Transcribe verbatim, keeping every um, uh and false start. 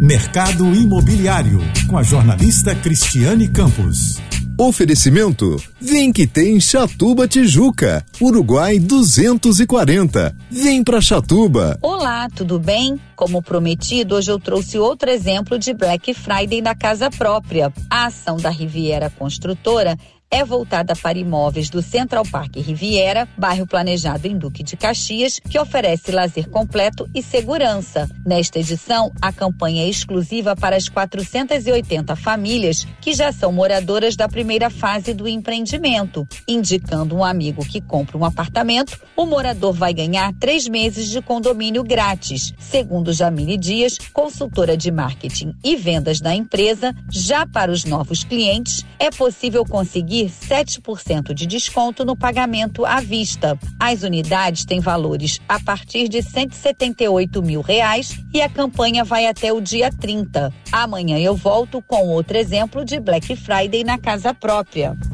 Mercado Imobiliário, com a jornalista Cristiane Campos. Oferecimento, vem que tem Chatuba Tijuca, Uruguai duzentos e quarenta. Vem pra Chatuba. Olá, tudo bem? Como prometido, hoje eu trouxe outro exemplo de Black Friday da casa própria. A ação da Riviera Construtora é voltada para imóveis do Central Park Riviera, bairro planejado em Duque de Caxias, que oferece lazer completo e segurança. Nesta edição, a campanha é exclusiva para as quatrocentas e oitenta famílias que já são moradoras da primeira fase do empreendimento. Indicando um amigo que compra um apartamento, o morador vai ganhar três meses de condomínio grátis. Segundo Jamile Dias, consultora de marketing e vendas da empresa, já para os novos clientes, é possível conseguir sete por cento de desconto no pagamento à vista. As unidades têm valores a partir de cento e setenta e oito mil reais e a campanha vai até o dia trinta. Amanhã eu volto com outro exemplo de Black Friday na casa própria.